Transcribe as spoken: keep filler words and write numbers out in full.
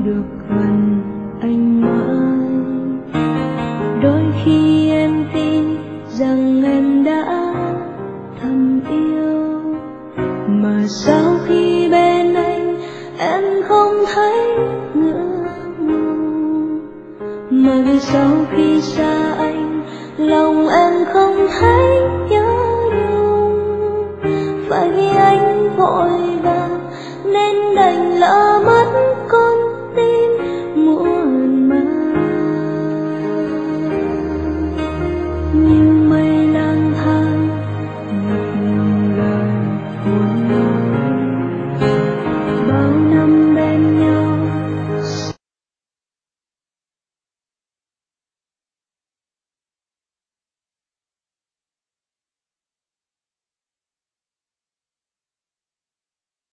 được gần anh mãi. Đôi khi em tin rằng em đã thầm yêu, mà sau khi bên anh em không thấy ngưỡng mộ. Mà vì sau khi xa anh, lòng em không thấy